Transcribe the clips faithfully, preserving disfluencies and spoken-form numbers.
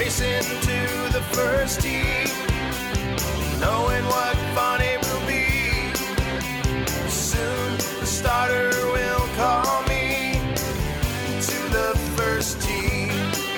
racing to the first tee, knowing what fun it will be. Soon the starter will call me to the first tee.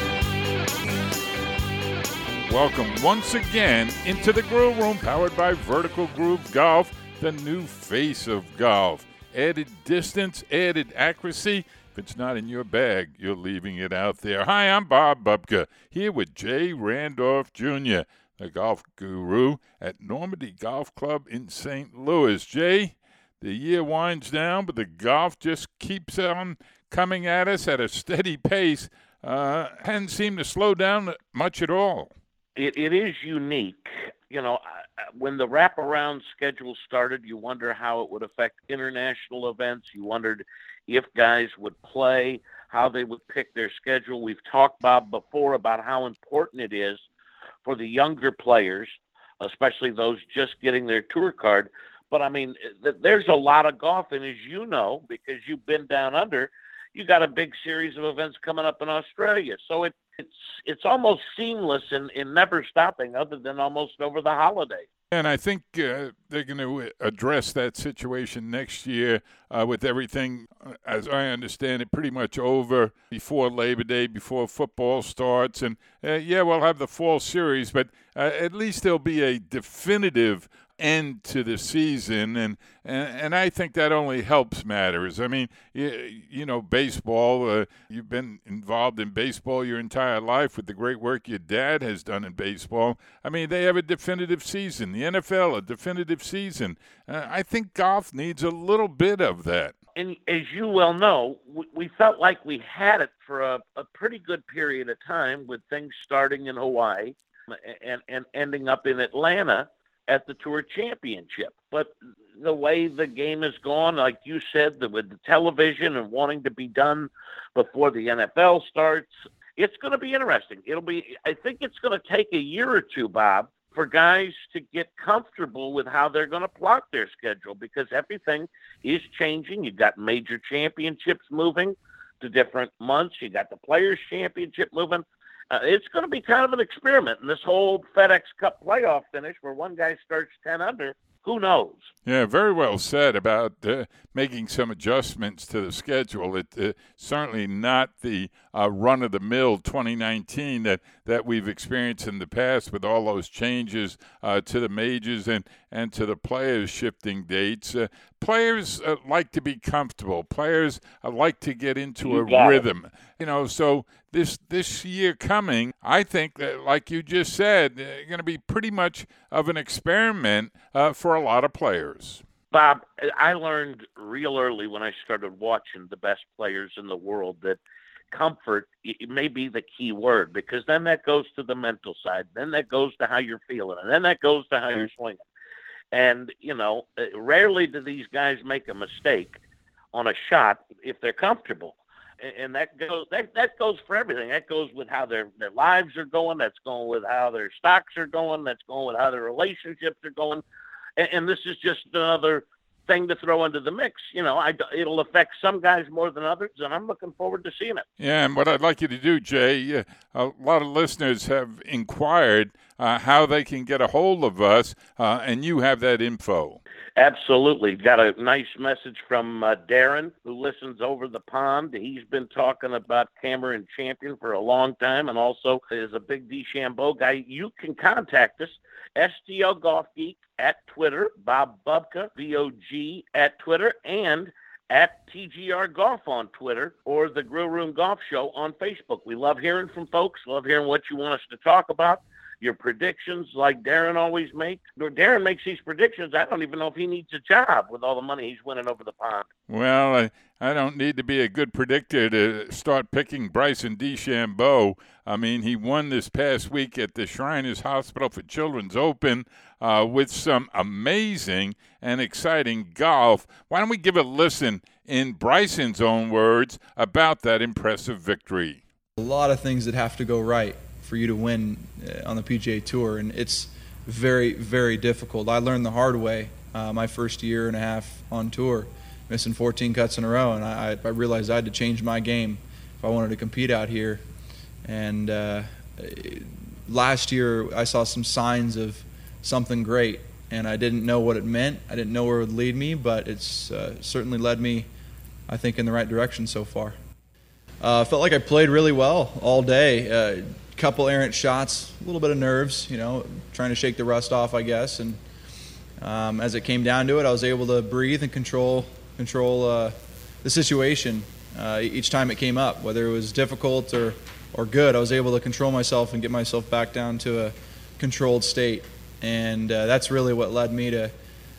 Welcome once again into the Grill Room, powered by Vertical Groove Golf, the new face of golf. Added distance, added accuracy. If it's not in your bag, you're leaving it out there. Hi, I'm Bob Bubka, here with Jay Randolph Junior, the golf guru at Normandy Golf Club in Saint Louis. Jay, the year winds down, but the golf just keeps on coming at us at a steady pace. Uh, hadn't seemed to slow down much at all. It, it is unique. You know, when the wraparound schedule started, you wonder how it would affect international events. You wondered if guys would play, how they would pick their schedule. We've talked, Bob, before about how important it is for the younger players, especially those just getting their tour card. But, I mean, th- there's a lot of golf, and as you know, because you've been down under, you got a big series of events coming up in Australia. So it, it's it's almost seamless in, in never stopping other than almost over the holidays. And I think uh, they're going to address that situation next year uh, with everything, as I understand it, pretty much over before Labor Day, before football starts. And, uh, yeah, we'll have the fall series, but uh, at least there'll be a definitive end to the season, and, and and I think that only helps matters. I mean, you, you know, baseball, uh, you've been involved in baseball your entire life with the great work your dad has done in baseball. I mean, they have a definitive season. The N F L, a definitive season. Uh, I think golf needs a little bit of that. And as you well know, we, we felt like we had it for a, a pretty good period of time, with things starting in Hawaii and, and ending up in Atlanta at the Tour Championship. But the way the game has gone, like you said, the, with the television and wanting to be done before the N F L starts, it's going to be interesting. It'll be, I think it's going to take a year or two, Bob, for guys to get comfortable with how they're going to plot their schedule, because everything is changing. You've got major championships moving to different months. You got the Players' Championship moving. Uh, it's going to be kind of an experiment. And this whole FedEx Cup playoff finish where one guy starts ten under, who knows? Yeah, very well said about uh, making some adjustments to the schedule. It's uh, certainly not the uh, run-of-the-mill twenty nineteen that, that we've experienced in the past, with all those changes uh, to the majors and, and to the players shifting dates. Uh, players uh, like to be comfortable. Players uh, like to get into You a got rhythm. it. You know, so this this year coming, I think that, like you just said, uh, going to be pretty much of an experiment uh, for a lot of players. Bob, I learned real early when I started watching the best players in the world that comfort it may be the key word, because then that goes to the mental side. Then that goes to how you're feeling. And then that goes to how you're swinging. And, you know, rarely do these guys make a mistake on a shot if they're comfortable. And that goes that, that goes for everything. That goes with how their, their lives are going. That's going with how their stocks are going. That's going with how their relationships are going. And, and this is just another thing to throw into the mix. You know, I, it'll affect some guys more than others, and I'm looking forward to seeing it. Yeah, and what I'd like you to do, Jay, uh, a lot of listeners have inquired uh, how they can get a hold of us, uh, and you have that info. Absolutely. Got a nice message from uh, Darren, who listens over the pond. He's been talking about Cameron Champion for a long time, and also is a big DeChambeau guy. You can contact us, S T L Golf Geek at Twitter, Bob Bubka, B O G at Twitter, and at T G R Golf on Twitter, or the Grill Room Golf Show on Facebook. We love hearing from folks, love hearing what you want us to talk about. Your predictions, like Darren always makes. Darren makes these predictions. I don't even know if he needs a job with all the money he's winning over the pond. Well, I, I don't need to be a good predictor to start picking Bryson DeChambeau. I mean, he won this past week at the Shriners Hospital for Children's Open uh, with some amazing and exciting golf. Why don't we give a listen in Bryson's own words about that impressive victory? A lot of things that have to go right for you to win uh, on the P G A Tour, and it's very, very difficult. I learned the hard way uh, my first year and a half on tour, missing fourteen cuts in a row, and I, I realized I had to change my game if I wanted to compete out here. And uh, last year I saw some signs of something great, and I didn't know what it meant. I didn't know where it would lead me, but it's uh, certainly led me, I think, in the right direction so far. I uh, felt like I played really well all day. A uh, couple errant shots, a little bit of nerves, you know, trying to shake the rust off, I guess. And um, as it came down to it, I was able to breathe and control control uh, the situation uh, each time it came up, whether it was difficult or, or good. I was able to control myself and get myself back down to a controlled state. And uh, that's really what led me to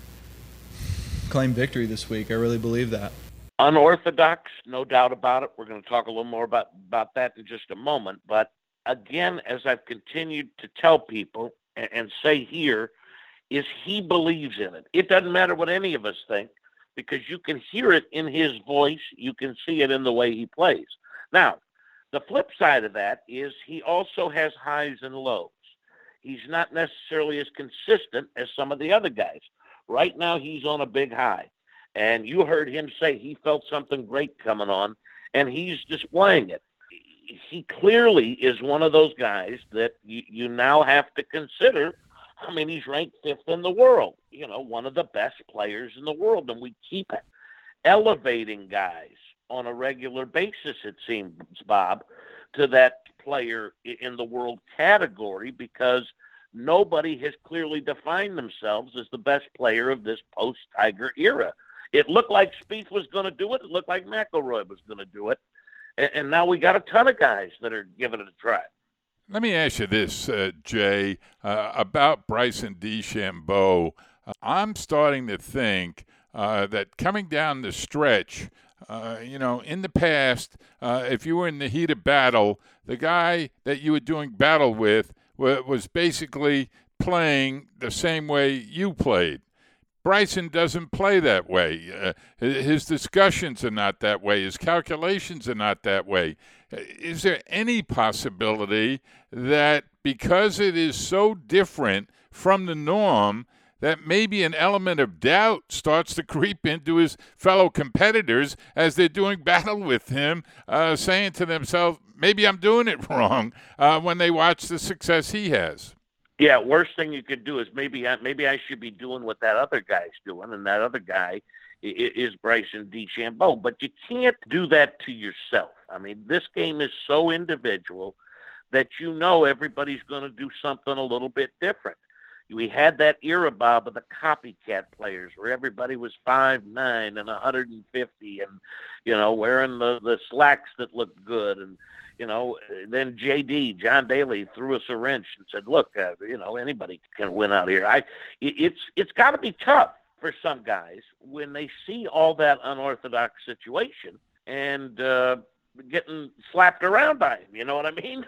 claim victory this week. I really believe that. Unorthodox, no doubt about it. We're going to talk a little more about, about that in just a moment. But again, as I've continued to tell people and, and say here, is he believes in it. It doesn't matter what any of us think, because you can hear it in his voice. You can see it in the way he plays. Now, the flip side of that is he also has highs and lows. He's not necessarily as consistent as some of the other guys. Right now, he's on a big high. And you heard him say he felt something great coming on, and he's displaying it. He clearly is one of those guys that you, you now have to consider. I mean, he's ranked fifth in the world, you know, one of the best players in the world. And we keep elevating guys on a regular basis, it seems, Bob, to that player in the world category, because nobody has clearly defined themselves as the best player of this post-Tiger era. It looked like Spieth was going to do it. It looked like McIlroy was going to do it. And, and now we got a ton of guys that are giving it a try. Let me ask you this, uh, Jay, uh, about Bryson DeChambeau. Uh, I'm starting to think uh, that coming down the stretch, uh, you know, in the past, uh, if you were in the heat of battle, the guy that you were doing battle with w- was basically playing the same way you played. Bryson doesn't play that way. Uh, his discussions are not that way. His calculations are not that way. Is there any possibility that because it is so different from the norm, that maybe an element of doubt starts to creep into his fellow competitors as they're doing battle with him, uh, saying to themselves, maybe I'm doing it wrong, uh, when they watch the success he has? Yeah, worst thing you could do is maybe I, maybe I should be doing what that other guy's doing, and that other guy is Bryson DeChambeau. But you can't do that to yourself. I mean, this game is so individual that you know everybody's going to do something a little bit different. We had that era, Bob, of the copycat players where everybody was five nine and one hundred fifty and, you know, wearing the, the slacks that looked good. And, you know, then J D, John Daly, threw us a wrench and said, look, uh, you know, anybody can win out here. I, it's It's got to be tough for some guys when they see all that unorthodox situation and uh, getting slapped around by him. You know what I mean?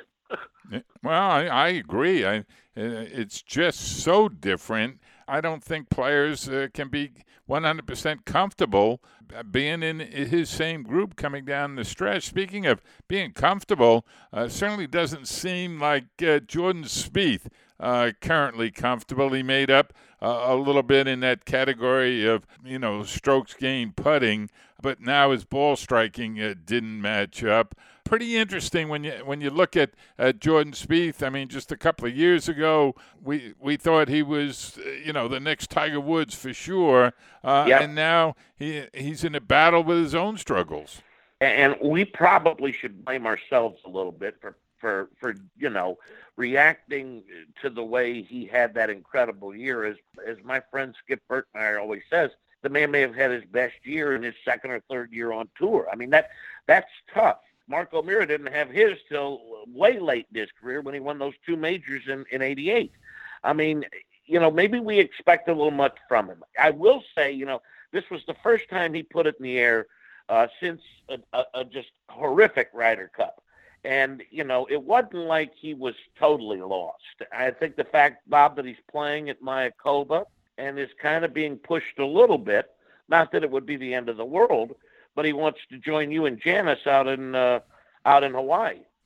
Well, I, I agree. I, it's just so different. I don't think players uh, can be one hundred percent comfortable being in his same group coming down the stretch. Speaking of being comfortable, uh, certainly doesn't seem like uh, Jordan Spieth uh, currently comfortable. He made up uh, a little bit in that category of, you know, strokes gained putting, but now his ball striking uh, didn't match up. Pretty interesting when you when you look at uh, Jordan Spieth. I mean, just a couple of years ago, we we thought he was, you know, the next Tiger Woods for sure, uh, yep. and now he he's in a battle with his own struggles. And we probably should blame ourselves a little bit for for for you know reacting to the way he had that incredible year. As as my friend Skip Berkmeyer always says, the man may have had his best year in his second or third year on tour. I mean, that that's tough. Mark O'Meara didn't have his till way late in his career when he won those two majors in, in eighty-eight. I mean, you know, maybe we expect a little much from him. I will say, you know, this was the first time he put it in the air uh, since a, a, a just horrific Ryder Cup. And, you know, it wasn't like he was totally lost. I think the fact, Bob, that he's playing at Mayakoba and is kind of being pushed a little bit, not that it would be the end of the world, but he wants to join you and Janice out in uh, out in Hawaii.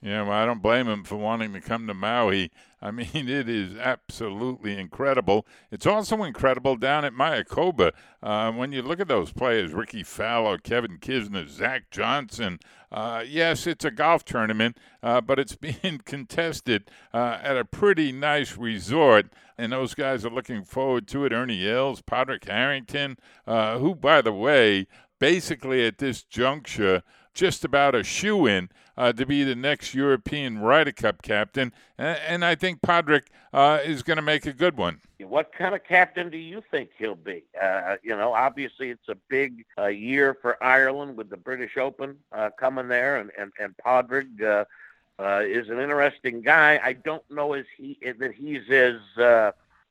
Yeah, well, I don't blame him for wanting to come to Maui. I mean, it is absolutely incredible. It's also incredible down at Mayakoba. Uh, when you look at those players, Ricky Fowler, Kevin Kisner, Zach Johnson, uh, yes, it's a golf tournament, uh, but it's being contested uh, at a pretty nice resort, and those guys are looking forward to it. Ernie Els, Padraig Harrington, uh, who, by the way, basically at this juncture, just about a shoo-in uh, to be the next European Ryder Cup captain, and, and I think Padraig uh, is going to make a good one. What kind of captain do you think he'll be? Uh, you know, obviously it's a big uh, year for Ireland with the British Open uh, coming there, and, and, and Padraig uh, uh, is an interesting guy. I don't know as he that he's as uh,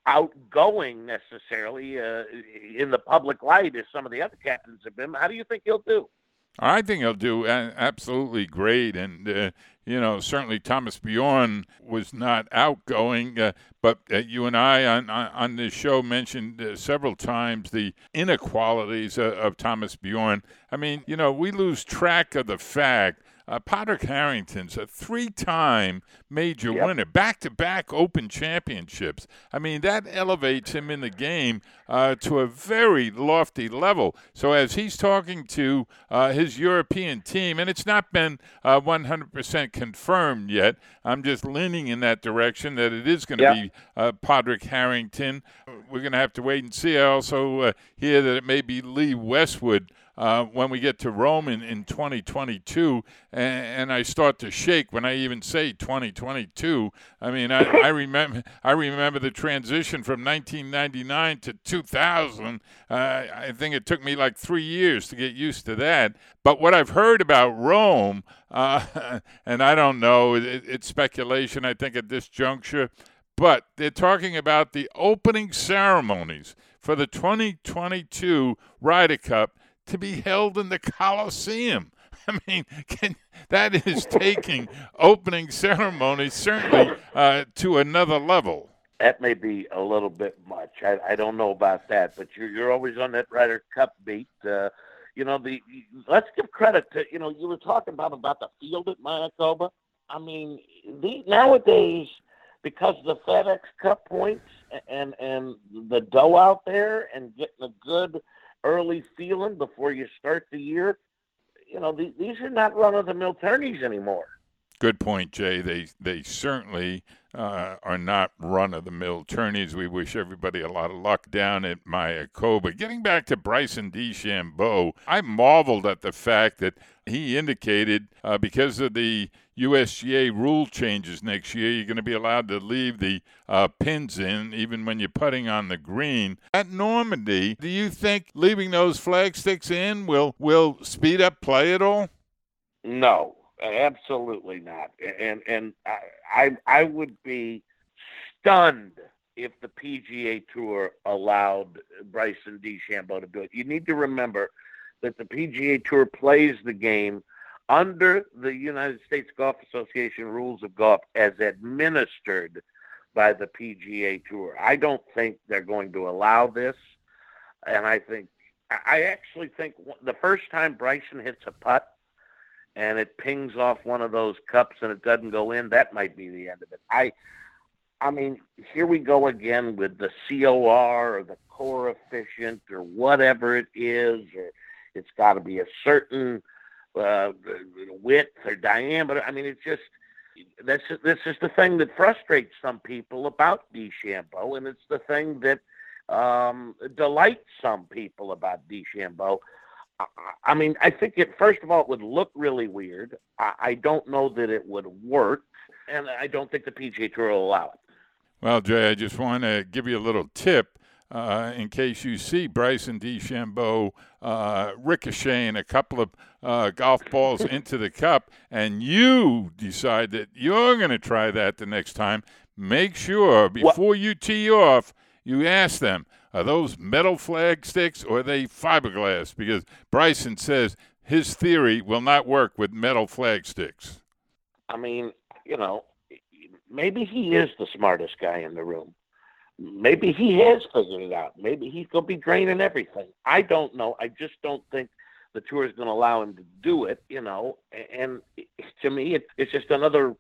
outgoing necessarily uh, in the public light as some of the other captains have been. How do you think he'll do? I think he'll do absolutely great. And, uh, you know, certainly Thomas Bjorn was not outgoing, uh, but uh, you and I on, on this show mentioned uh, several times the inequalities uh, of Thomas Bjorn. I mean, you know, we lose track of the fact Uh, Padraig Harrington's a three-time major yep. winner, back-to-back Open championships. I mean, that elevates him in the game uh, to a very lofty level. So as he's talking to uh, his European team, and it's not been uh, one hundred percent confirmed yet, I'm just leaning in that direction that it is going to yep. be uh, Padraig Harrington. We're going to have to wait and see. I also uh, hear that it may be Lee Westwood Uh, when we get to Rome in, in twenty twenty-two, and, and I start to shake when I even say twenty twenty-two. I mean, I, I remember I remember the transition from nineteen ninety-nine to two thousand. Uh, I think it took me like three years to get used to that. But what I've heard about Rome, uh, and I don't know, it, it's speculation, I think, at this juncture, but they're talking about the opening ceremonies for the twenty twenty-two Ryder Cup to be held in the Coliseum. I mean, can, that is taking opening ceremonies certainly uh, to another level. That may be a little bit much. I, I don't know about that, but you're you're always on that Ryder Cup beat. Uh, you know, the let's give credit to, you know, you were talking about about the field at Mayakoba. I mean, the, nowadays, because of the FedEx Cup points and and the dough out there and getting a good early feeling before you start the year, you know, the, these are not run-of-the-mill tourneys anymore. Good point, Jay. They they certainly uh, are not run-of-the-mill tourneys. We wish everybody a lot of luck down at Mayakoba. Getting back to Bryson DeChambeau, I marveled at the fact that he indicated uh, because of the U S G A rule changes next year, you're going to be allowed to leave the uh, pins in even when you're putting on the green. At Normandy, do you think leaving those flag sticks in will will speed up play at all? No. Absolutely not. And and I, I I would be stunned if the P G A Tour allowed Bryson DeChambeau to do it. You need to remember that the P G A Tour plays the game under the United States Golf Association rules of golf as administered by the P G A Tour. I don't think they're going to allow this. And I think I actually think the first time Bryson hits a putt and it pings off one of those cups and it doesn't go in, that might be the end of it. I I mean, here we go again with the C O R or the coefficient or whatever it is, or it's got to be a certain uh, width or diameter. I mean, it's just, that's, this is the thing that frustrates some people about DeChambeau, and it's the thing that um, delights some people about DeChambeau. I mean, I think it, first of all, it would look really weird. I, I don't know that it would work, and I don't think the P G A Tour will allow it. Well, Jay, I just want to give you a little tip uh, in case you see Bryson DeChambeau uh, ricocheting a couple of uh, golf balls into the cup, and you decide that you're going to try that the next time. Make sure before what? you tee off, you ask them, are those metal flag sticks or are they fiberglass? Because Bryson says his theory will not work with metal flag sticks. I mean, you know, maybe he is the smartest guy in the room. Maybe he has figured it out. Maybe he's going to be draining everything. I don't know. I just don't think the tour is going to allow him to do it, you know. And to me, it, it's just another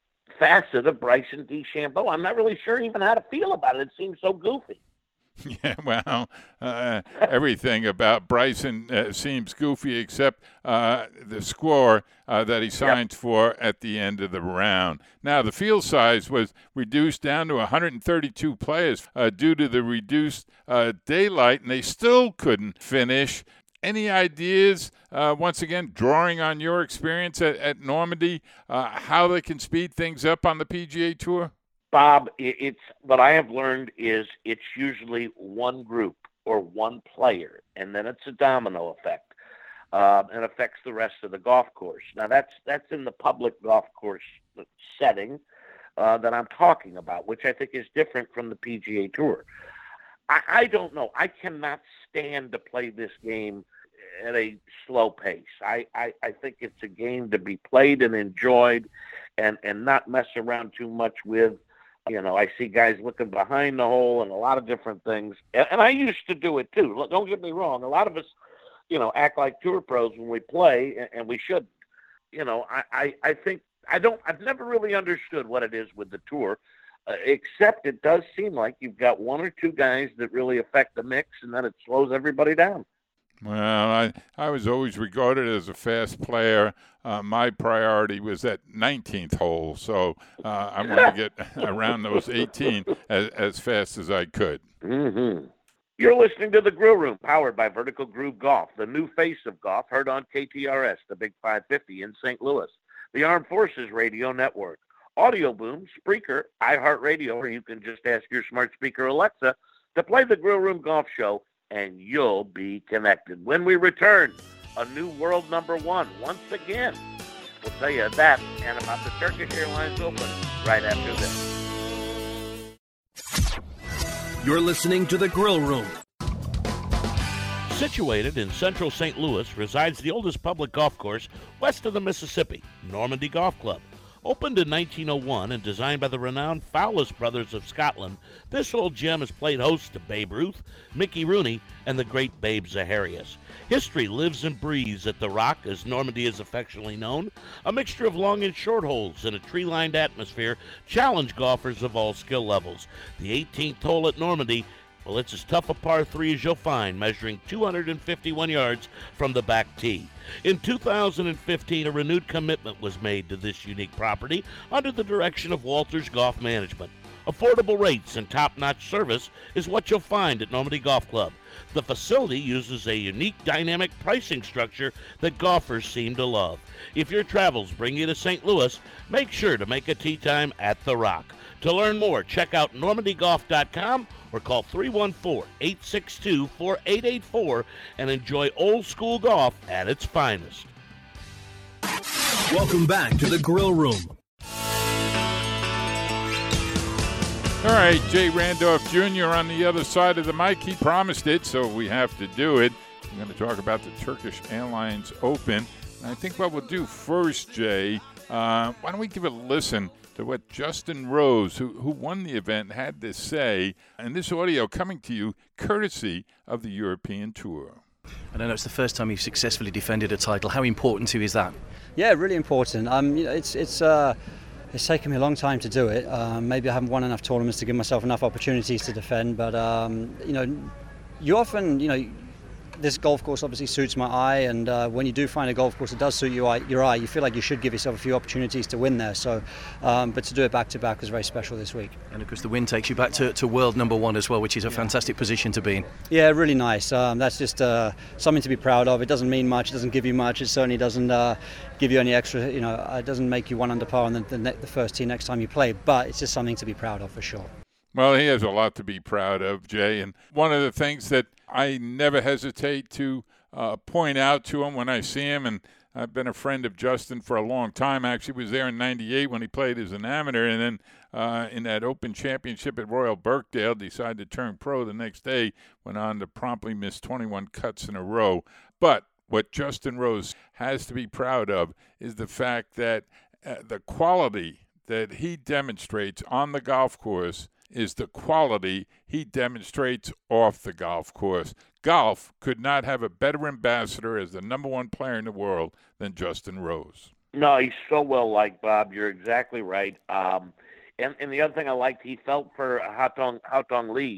facet of Bryson DeChambeau. I'm not really sure even how to feel about it. It seems so goofy. Yeah, well, uh, everything about Bryson uh, seems goofy except uh, the score uh, that he signed yep. for at the end of the round. Now, the field size was reduced down to one hundred thirty-two players uh, due to the reduced uh, daylight, and they still couldn't finish. Any ideas, uh, once again, drawing on your experience at, at Normandy, uh, how they can speed things up on the P G A Tour? Bob, it's what I have learned is it's usually one group or one player, and then it's a domino effect, uh, and affects the rest of the golf course. Now, that's that's in the public golf course setting uh, that I'm talking about, which I think is different from the P G A Tour. I, I don't know. I cannot stand to play this game at a slow pace. I, I, I think it's a game to be played and enjoyed and, and not mess around too much with. You know, I see guys looking behind the hole and a lot of different things. And, and I used to do it too. Don't get me wrong. A lot of us, you know, act like tour pros when we play, and, and we shouldn't. You know, I, I, I think I don't, I've never really understood what it is with the tour, uh, except it does seem like you've got one or two guys that really affect the mix, and then it slows everybody down. Well, I, I was always regarded as a fast player. Uh, my priority was that nineteenth hole, so uh, I wanted to get around those eighteen as, as fast as I could. Mm-hmm. You're listening to The Grill Room, powered by Vertical Groove Golf, the new face of golf, heard on K T R S, the Big five fifty in Saint Louis, the Armed Forces Radio Network, Audio Boom, Spreaker, iHeartRadio, or you can just ask your smart speaker Alexa to play The Grill Room Golf Show, and you'll be connected. When we return, a new world number one once again. We'll tell you that and about the Turkish Airlines Open right after this. You're listening to The Grill Room. Situated in central Saint Louis resides the oldest public golf course west of the Mississippi, Normandy Golf Club. Opened in nineteen oh one and designed by the renowned Fowlis brothers of Scotland, this old gem has played host to Babe Ruth, Mickey Rooney, and the great Babe Zaharias. History lives and breathes at The Rock, as Normandy is affectionately known. A mixture of long and short holes in a tree-lined atmosphere challenge golfers of all skill levels. The eighteenth hole at Normandy, well, it's as tough a par three as you'll find, measuring two hundred fifty-one yards from the back tee. In two thousand fifteen, a renewed commitment was made to this unique property under the direction of Walters Golf Management. Affordable rates and top-notch service is what you'll find at Normandy Golf Club. The facility uses a unique dynamic pricing structure that golfers seem to love. If your travels bring you to Saint Louis, make sure to make a tee time at The Rock. To learn more, check out normandy golf dot com or call three one four, eight six two, four eight eight four and enjoy old school golf at its finest. Welcome back to The Grill Room. All right, Jay Randolph Junior on the other side of the mic. He promised it, so we have to do it. We're going to talk about the Turkish Airlines Open. And I think what we'll do first, Jay, uh, why don't we give a listen to what Justin Rose, who, who won the event, had to say. And this audio coming to you courtesy of the European Tour. I know it's the first time you've successfully defended a title. How important to you is that? Yeah, really important. Um, you know, it's it's uh, it's taken me a long time to do it. Um, maybe I haven't won enough tournaments to give myself enough opportunities to defend. But um, you know, you often, you know. This golf course obviously suits my eye, and uh, when you do find a golf course that does suit you, your eye, you feel like you should give yourself a few opportunities to win there. So, um, but to do it back to back was very special this week. And of course, the win takes you back to, to world number one as well, which is a yeah. fantastic position to be in. Yeah, really nice. Um, that's just uh, something to be proud of. It doesn't mean much. It doesn't give you much. It certainly doesn't uh, give you any extra. You know, it doesn't make you one under par on the, the, ne- the first tee next time you play. But it's just something to be proud of for sure. Well, he has a lot to be proud of, Jay. And one of the things that I never hesitate to uh, point out to him when I see him, and I've been a friend of Justin for a long time. I actually was there in ninety-eight when he played as an amateur, and then uh, in that Open Championship at Royal Birkdale, decided to turn pro the next day, went on to promptly miss twenty-one cuts in a row. But what Justin Rose has to be proud of is the fact that uh, the quality that he demonstrates on the golf course is the quality he demonstrates off the golf course. golf could not have a better ambassador as the number one player in the world than Justin Rose. No, he's so well liked, Bob. You're exactly right. Um, and, and the other thing I liked, he felt for Haotong, Haotong Li,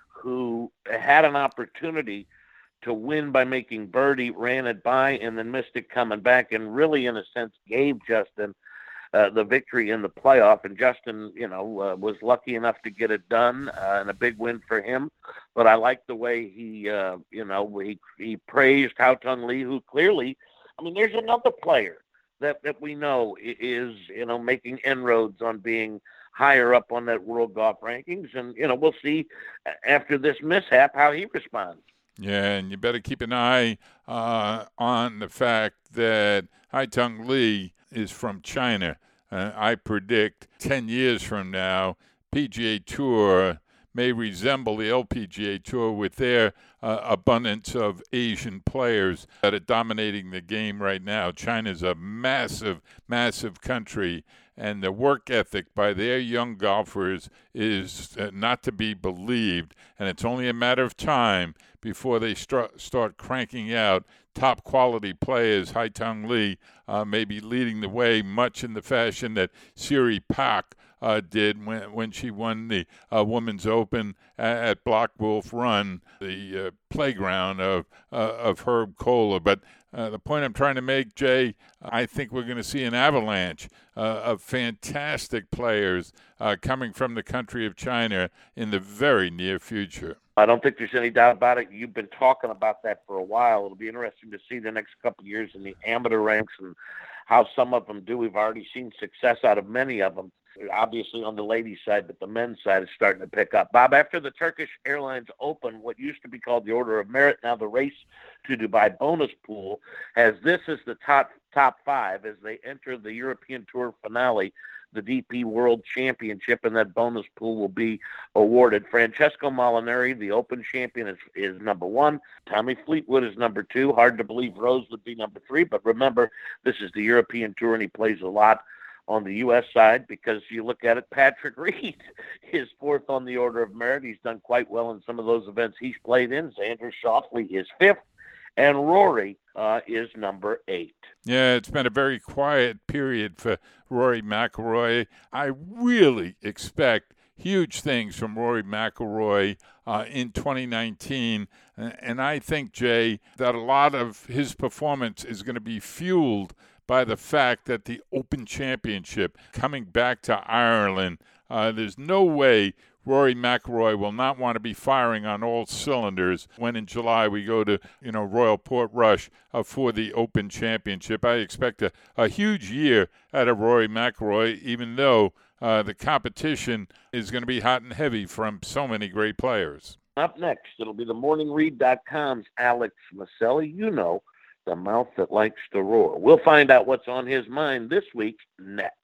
who had an opportunity to win by making birdie, ran it by, and then missed it coming back, and really, in a sense, gave Justin uh, the victory in the playoff. And Justin, you know, uh, was lucky enough to get it done, uh, and a big win for him. But I like the way he, uh, you know, he, he praised Haotong Li, who clearly, I mean, there's another player that, that we know is, you know, making inroads on being higher up on that world golf rankings. And, you know, we'll see after this mishap how he responds. Yeah, and you better keep an eye uh, on the fact that Haotong Li is from China. Uh, I predict ten years from now, P G A Tour may resemble the L P G A Tour with their uh, abundance of Asian players that are dominating the game right now. China's a massive, massive country, and the work ethic by their young golfers is uh, not to be believed, and it's only a matter of time before they start, start cranking out top-quality players. Haotong Li uh, may be leading the way, much in the fashion that Siri Pak Uh, did when when she won the uh, Women's Open at, at Black Wolf Run, the uh, playground of uh, of Herb Kohler. But uh, the point I'm trying to make, Jay, I think we're going to see an avalanche uh, of fantastic players uh, coming from the country of China in the very near future. I don't think there's any doubt about it. You've been talking about that for a while. It'll be interesting to see the next couple of years in the amateur ranks and how some of them do. We've already seen success out of many of them. Obviously on the ladies' side, but the men's side is starting to pick up. Bob, after the Turkish Airlines Open, what used to be called the Order of Merit, now the Race to Dubai bonus pool, has this as the top top five as they enter the European Tour finale, the D P World Championship, and that bonus pool will be awarded. Francesco Molinari, the Open champion, is, is number one. Tommy Fleetwood is number two. Hard to believe Rose would be number three, but remember, this is the European Tour, and he plays a lot on the U S side, because you look at it, Patrick Reed is fourth on the Order of Merit. He's done quite well in some of those events he's played in. Xander Schauffele is fifth, and Rory uh, is number eight. Yeah, it's been a very quiet period for Rory McIlroy. I really expect huge things from Rory McIlroy uh, in twenty nineteen. And I think, Jay, that a lot of his performance is going to be fueled by the fact that the Open Championship coming back to Ireland, uh, there's no way Rory McIlroy will not want to be firing on all cylinders when in July we go to, you know, Royal Portrush uh, for the Open Championship. I expect a, a huge year out of Rory McIlroy, even though uh, the competition is going to be hot and heavy from so many great players. Up next, it'll be the morning read dot com's Alex Maselli. You know, the mouth that likes to roar. We'll find out what's on his mind this week next.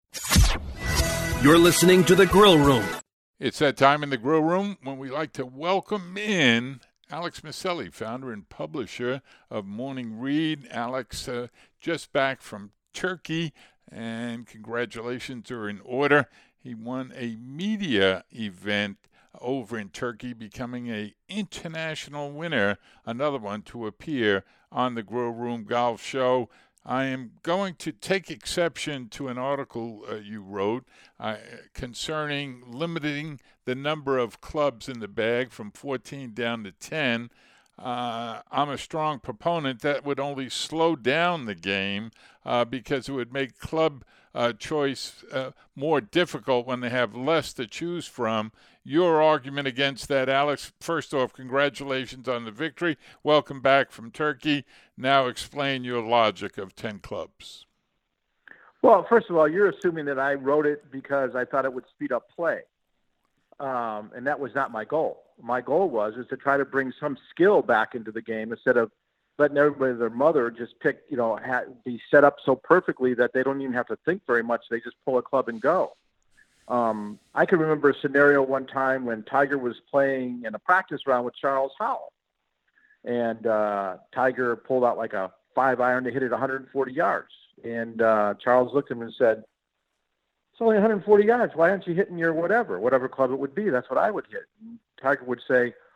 You're listening to The Grill Room. It's that time in the Grill Room when we like to welcome in Alex Maselli, founder and publisher of Morning Read. Alex, uh, just back from Turkey, and congratulations are in order. He won a media event over in Turkey, becoming a international winner, another one to appear on the Grill Room Golf Show. I am going to take exception to an article uh, you wrote uh, concerning limiting the number of clubs in the bag from fourteen down to ten. Uh, I'm a strong proponent that would only slow down the game uh, because it would make club uh, choice uh, more difficult when they have less to choose from. Your argument against that, Alex, first off, congratulations on the victory. Welcome back from Turkey. Now explain your logic of ten clubs. Well, first of all, you're assuming that I wrote it because I thought it would speed up play. Um, and that was not my goal. My goal was is to try to bring some skill back into the game instead of letting everybody, their mother, just pick, you know, ha- be set up so perfectly that they don't even have to think very much. They just pull a club and go. Um, I can remember a scenario one time when Tiger was playing in a practice round with Charles Howell. And uh, Tiger pulled out like a five iron to hit it one hundred forty yards. And uh, Charles looked at him and said, "It's only one hundred forty yards. Why aren't you hitting your whatever, whatever club it would be? That's what I would hit." And Tiger would say,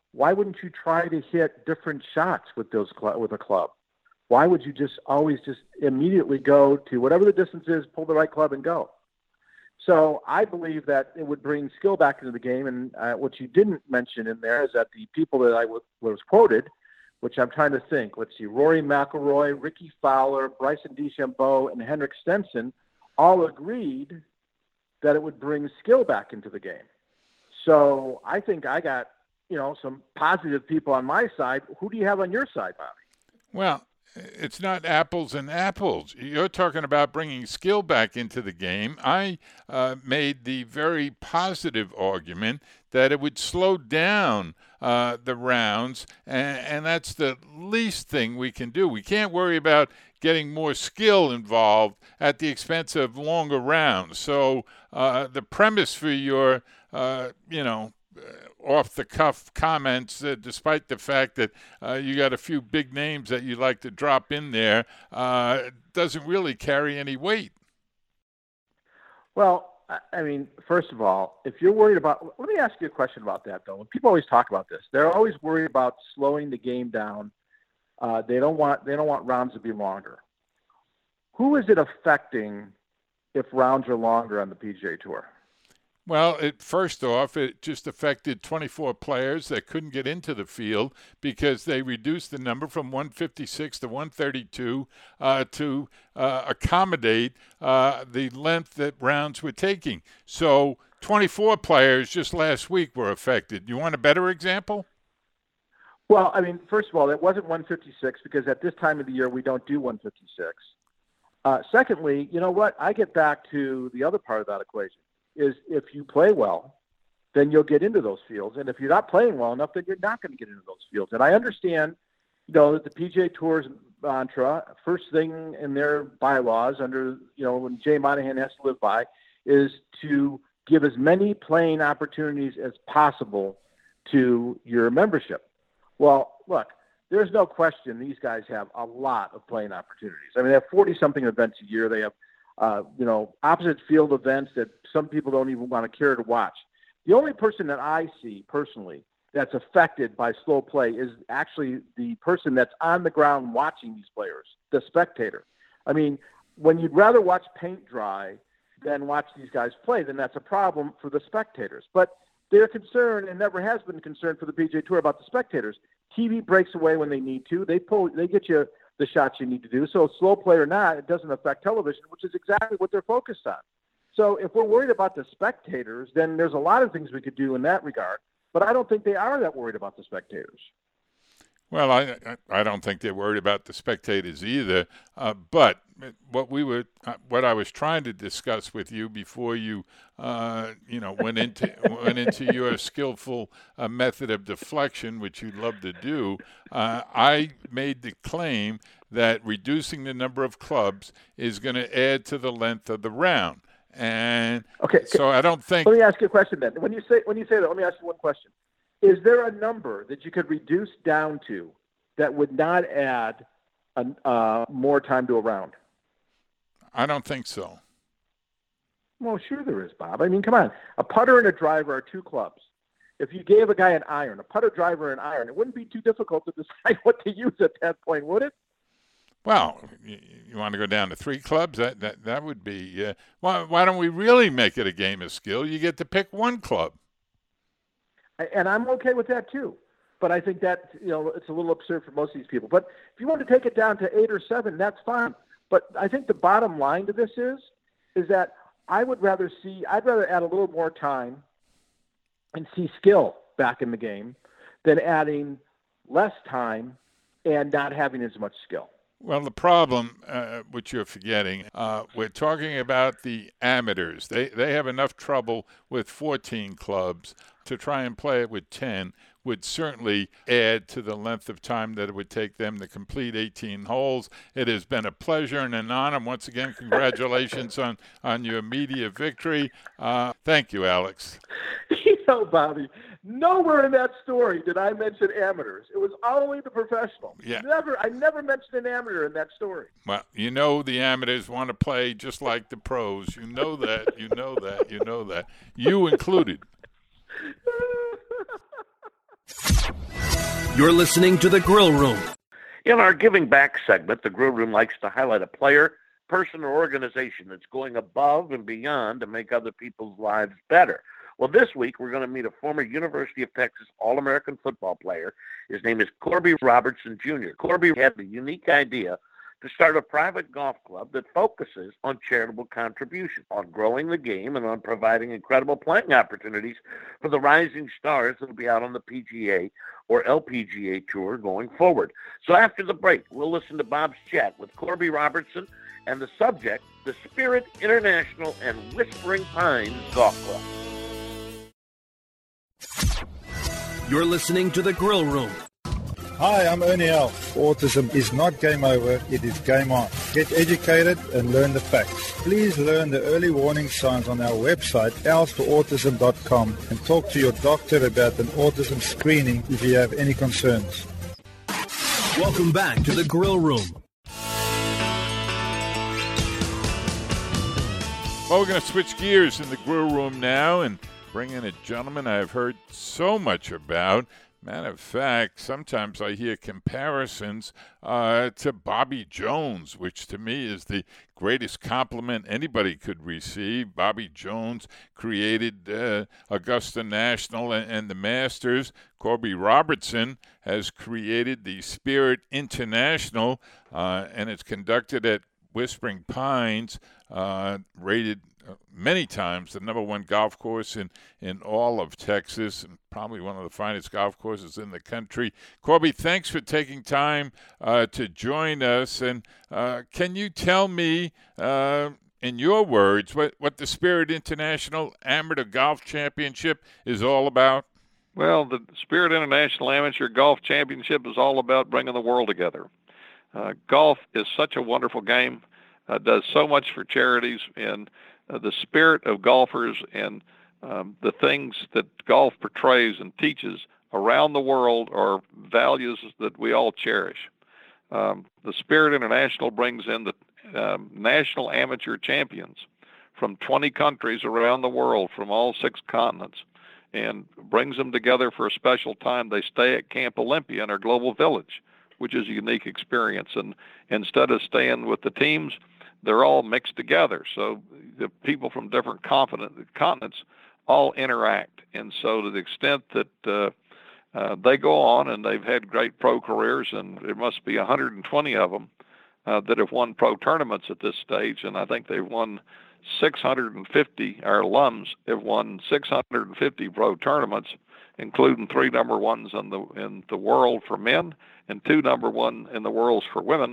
why wouldn't you try to hit different shots with those cl- with a club? Why would you just always just immediately go to whatever the distance is, pull the right club and go? So I believe that it would bring skill back into the game. And uh, what you didn't mention in there is that the people that I w- was quoted, which I'm trying to think, let's see, Rory McIlroy, Ricky Fowler, Bryson DeChambeau, and Henrik Stenson all agreed that it would bring skill back into the game. So I think I got, you know, some positive people on my side. Who do you have on your side, Bobby? Well, it's not apples and apples. You're talking about bringing skill back into the game. I uh, made the very positive argument that it would slow down uh, the rounds, and, and that's the least thing we can do. We can't worry about getting more skill involved at the expense of longer rounds. So uh, the premise for your, uh, you know, off-the-cuff comments, uh, despite the fact that uh, you got a few big names that you like to drop in there, uh, doesn't really carry any weight. Well, I mean, first of all, if you're worried about, let me ask you a question about that, though. When people always talk about this, they're always worried about slowing the game down. Uh, they don't want they don't want rounds to be longer. Who is it affecting if rounds are longer on the P G A Tour? Well, it, first off, it just affected twenty-four players that couldn't get into the field because they reduced the number from one fifty-six to one thirty-two uh, to uh, accommodate uh, the length that rounds were taking. So twenty-four players just last week were affected. You want a better example? Well, I mean, first of all, it wasn't one fifty-six because at this time of the year we don't do one fifty-six. Uh, secondly, you know what? I get back to the other part of that equation. Is if you play well, then you'll get into those fields. And if you're not playing well enough, then you're not going to get into those fields. And I understand, you know, that the P G A Tour's mantra, first thing in their bylaws under, you know, when Jay Monahan has to live by, is to give as many playing opportunities as possible to your membership. Well, look, there's no question these guys have a lot of playing opportunities. I mean, they have forty-something events a year. They have Uh, you know, opposite field events that some people don't even want to care to watch. The only person that I see personally that's affected by slow play is actually the person that's on the ground watching these players, the spectator. I mean, when you'd rather watch paint dry than watch these guys play, then that's a problem for the spectators. But they're concerned, and never has been concerned for the P G A Tour about the spectators. T V breaks away when they need to. They pull, they get you the shots you need to do. So slow play or not, it doesn't affect television, which is exactly what they're focused on. So if we're worried about the spectators, then there's a lot of things we could do in that regard. But I don't think they are that worried about the spectators. Well, I I don't think they're worried about the spectators either. Uh, but what we were, uh, what I was trying to discuss with you before you, uh, you know, went into went into your skillful uh, method of deflection, which you love to do. Uh, I made the claim that reducing the number of clubs is going to add to the length of the round, and okay. So I don't think. Let me ask you a question then. When you say when you say that, let me ask you one question. Is there a number that you could reduce down to that would not add a, uh, more time to a round? I don't think so. Well, sure there is, Bob. I mean, come on. A putter and a driver are two clubs. If you gave a guy an iron, a putter, driver, and iron, it wouldn't be too difficult to decide what to use at that point, would it? Well, you, you want to go down to three clubs? That that, that would be. Uh, why, why don't we really make it a game of skill? You get to pick one club. And I'm okay with that too. But I think that, you know, it's a little absurd for most of these people. But if you want to take it down to eight or seven, that's fine. But I think the bottom line to this is, is that I would rather see, I'd rather add a little more time and see skill back in the game than adding less time and not having as much skill. Well, the problem, uh, which you're forgetting, uh, we're talking about the amateurs. They they have enough trouble with fourteen clubs. To try and play it with ten would certainly add to the length of time that it would take them to complete eighteen holes. It has been a pleasure and an honor. Once again, congratulations on, on your media victory. Uh, thank you, Alex. You know, Bobby, nowhere in that story did I mention amateurs. It was only the professional. Yeah. Never, I never mentioned an amateur in that story. Well, you know the amateurs want to play just like the pros. You know that. You know that. You know that. You included. You're listening to The Grill Room. In our Giving Back segment, the Grill Room likes to highlight a player, person, or organization that's going above and beyond to make other people's lives better. Well, this week, we're going to meet a former University of Texas All-American football player. His name is Corby Robertson, Junior Corby had the unique idea to start a private golf club that focuses on charitable contribution, on growing the game, and on providing incredible playing opportunities for the rising stars that will be out on the P G A or L P G A Tour going forward. So after the break, we'll listen to Bob's chat with Corby Robertson and the subject, the Spirit International and Whispering Pines Golf Club. You're listening to The Grill Room. Hi, I'm Ernie Els. Autism is not game over, it is game on. Get educated and learn the facts. Please learn the early warning signs on our website, els for autism dot com, and talk to your doctor about an autism screening if you have any concerns. Welcome back to The Grill Room. Well, we're going to switch gears in the Grill Room now and bring in a gentleman I've heard so much about. Matter of fact, sometimes I hear comparisons uh, to Bobby Jones, which to me is the greatest compliment anybody could receive. Bobby Jones created uh, Augusta National and, and the Masters. Corby Robertson has created the Spirit International, uh, and it's conducted at Whispering Pines, uh, rated many times the number one golf course in, in all of Texas, and probably one of the finest golf courses in the country. Corby, thanks for taking time uh, to join us. And uh, can you tell me, uh, in your words, what, what the Spirit International Amateur Golf Championship is all about? Well, the Spirit International Amateur Golf Championship is all about bringing the world together. Uh, golf is such a wonderful game, uh, does so much for charities, and uh, the spirit of golfers and um, the things that golf portrays and teaches around the world are values that we all cherish. Um, the Spirit International brings in the um, national amateur champions from twenty countries around the world, from all six continents, and brings them together for a special time. They stay at Camp Olympia in our global village, which is a unique experience. And instead of staying with the teams, they're all mixed together. So the people from different continents all interact. And so to the extent that uh, uh, they go on and they've had great pro careers, and there must be one hundred twenty of them uh, that have won pro tournaments at this stage. And I think they've won six hundred fifty, our alums have won six hundred fifty pro tournaments, including three number ones in the in the world for men and two number one in the worlds for women.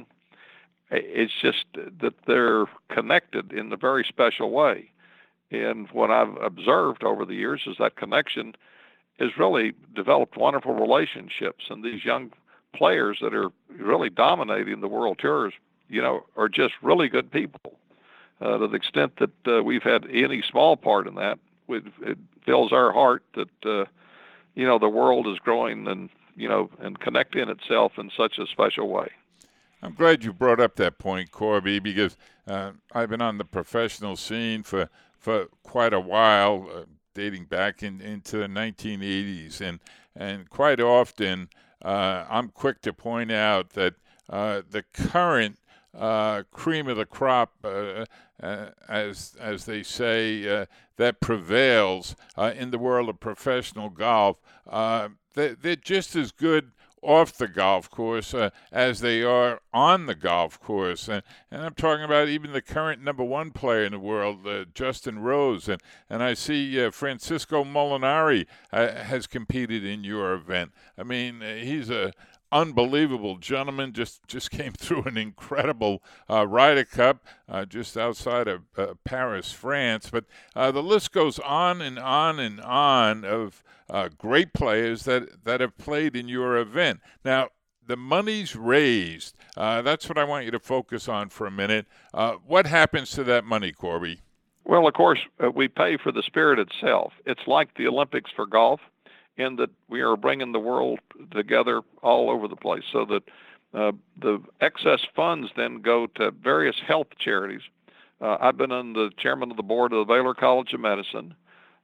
It's just that they're connected in a very special way. And what I've observed over the years is that connection has really developed wonderful relationships. And these young players that are really dominating the world tours, you know, are just really good people. Uh, to the extent that uh, we've had any small part in that, it fills our heart that, uh, you know, the world is growing and, you know, and connecting itself in such a special way. I'm glad you brought up that point, Corby, because uh, I've been on the professional scene for, for quite a while, uh, dating back in, into the nineteen eighties. And, and quite often, uh, I'm quick to point out that uh, the current uh, cream of the crop, uh, uh, as, as they say, uh, that prevails uh, in the world of professional golf, uh, they, they're just as good off the golf course uh, as they are on the golf course. And, and I'm talking about even the current number one player in the world, uh, Justin Rose. And, and I see uh, Francisco Molinari uh, has competed in your event. I mean, uh, he's a unbelievable gentleman, just just came through an incredible uh, Ryder Cup uh, just outside of uh, Paris, France. But uh, the list goes on and on and on of uh, great players that, that have played in your event. Now, the money's raised. Uh, that's what I want you to focus on for a minute. Uh, what happens to that money, Corby? Well, of course, uh, we pay for the Spirit itself. It's like the Olympics for golf, in that we are bringing the world together all over the place, so that uh, the excess funds then go to various health charities. Uh, I've been on the chairman of the board of the Baylor College of Medicine.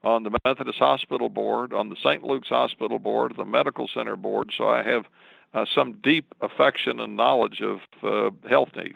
on the Methodist Hospital Board, on the Saint Luke's Hospital Board, the Medical Center Board, so I have uh, some deep affection and knowledge of uh, health needs.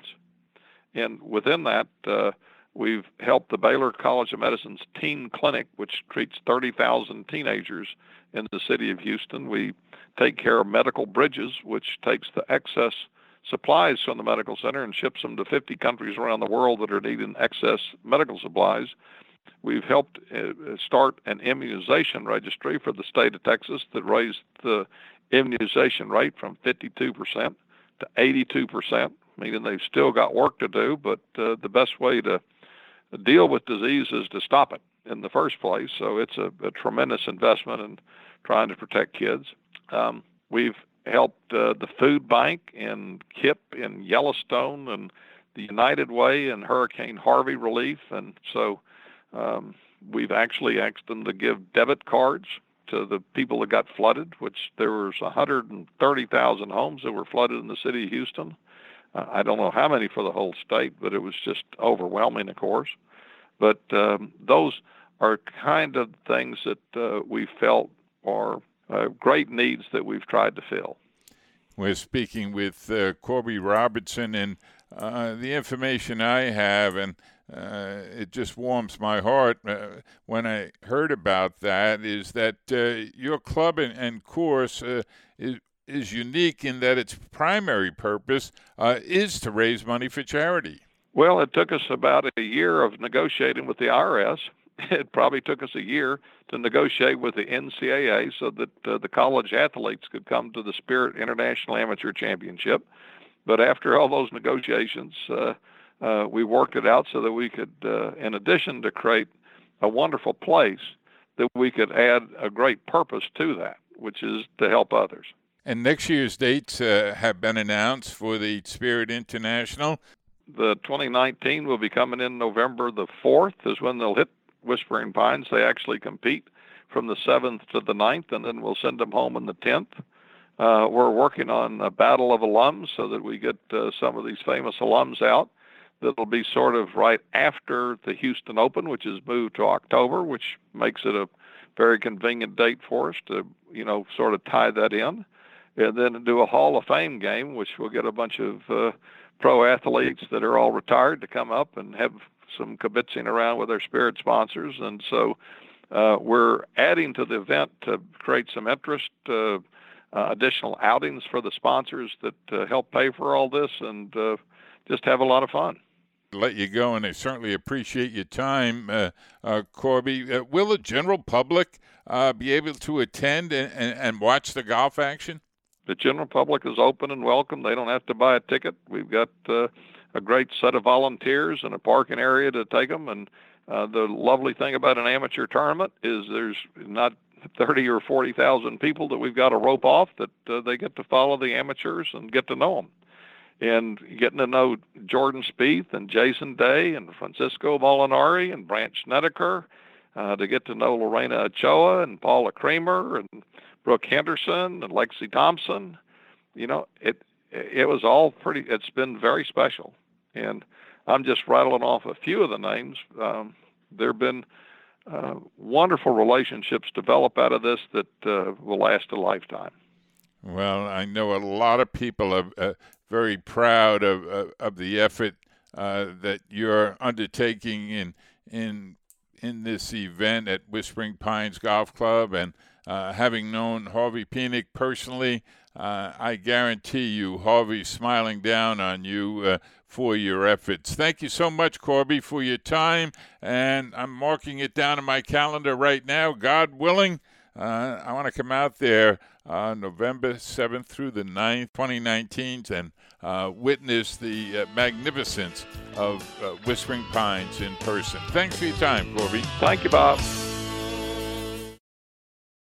And within that, uh, we've helped the Baylor College of Medicine's Teen Clinic, which treats thirty thousand teenagers in the city of Houston. We take care of Medical Bridges, which takes the excess supplies from the medical center and ships them to fifty countries around the world that are needing excess medical supplies. We've helped uh, start an immunization registry for the state of Texas that raised the immunization rate from fifty-two percent to eighty-two percent, meaning they've still got work to do, but uh, the best way to deal with disease is to stop it in the first place. So it's a, a tremendous investment in trying to protect kids. Um, we've helped uh, the Food Bank and K I P in Yellowstone and the United Way and Hurricane Harvey relief. And so um, we've actually asked them to give debit cards to the people that got flooded, which there was one hundred thirty thousand homes that were flooded in the city of Houston. Uh, I don't know how many for the whole state, but it was just overwhelming, of course. But um, those are kind of things that uh, we felt are uh, great needs that we've tried to fill. We're speaking with uh, Corby Robertson, and uh, the information I have, and uh, it just warms my heart uh, when I heard about that, is that uh, your club and, and course uh, is is unique in that its primary purpose uh, is to raise money for charity. Well, it took us about a year of negotiating with the I R S. It probably took us a year to negotiate with the N C A A so that uh, the college athletes could come to the Spirit International Amateur Championship. But after all those negotiations, uh, uh, we worked it out so that we could, uh, in addition to create a wonderful place, that we could add a great purpose to that, which is to help others. And next year's dates uh, have been announced for the Spirit International. The twenty nineteen will be coming in November the fourth is when they'll hit Whispering Pines. They actually compete from the seventh to the ninth, and then we'll send them home on the tenth. Uh, we're working on a battle of alums so that we get uh, some of these famous alums out. That'll be sort of right after the Houston Open, which is moved to October, which makes it a very convenient date for us to, you know, sort of tie that in. And then do a Hall of Fame game, which will get a bunch of uh, pro athletes that are all retired to come up and have some kibitzing around with their Spirit sponsors. And so uh, we're adding to the event to create some interest, uh, uh, additional outings for the sponsors that uh, help pay for all this, and uh, just have a lot of fun. Let you go, and I certainly appreciate your time, uh, uh, Corby. Uh, will the general public uh, be able to attend and, and, and watch the golf action? The general public is open and welcome. They don't have to buy a ticket. We've got uh, a great set of volunteers and a parking area to take them. And uh, the lovely thing about an amateur tournament is there's not thirty or forty thousand people that we've got to rope off, that uh, they get to follow the amateurs and get to know them. And getting to know Jordan Spieth and Jason Day and Francisco Molinari and Brandt Snedeker, uh, to get to know Lorena Ochoa and Paula Creamer and Brooke Henderson and Lexi Thompson. You know, it it was all pretty, it's been very special. And I'm just rattling off a few of the names. Um, there have been uh, wonderful relationships develop out of this that uh, will last a lifetime. Well, I know a lot of people are uh, very proud of, of, of the effort uh, that you're undertaking in in in this event at Whispering Pines Golf Club. And uh, having known Harvey Penick personally, uh, I guarantee you Harvey's smiling down on you uh, for your efforts. Thank you so much, Corby, for your time. And I'm marking it down in my calendar right now. God willing, uh, I want to come out there uh, November seventh through the ninth, twenty nineteen, and uh, witness the uh, magnificence of uh, Whispering Pines in person. Thanks for your time, Corby. Thank you, Bob.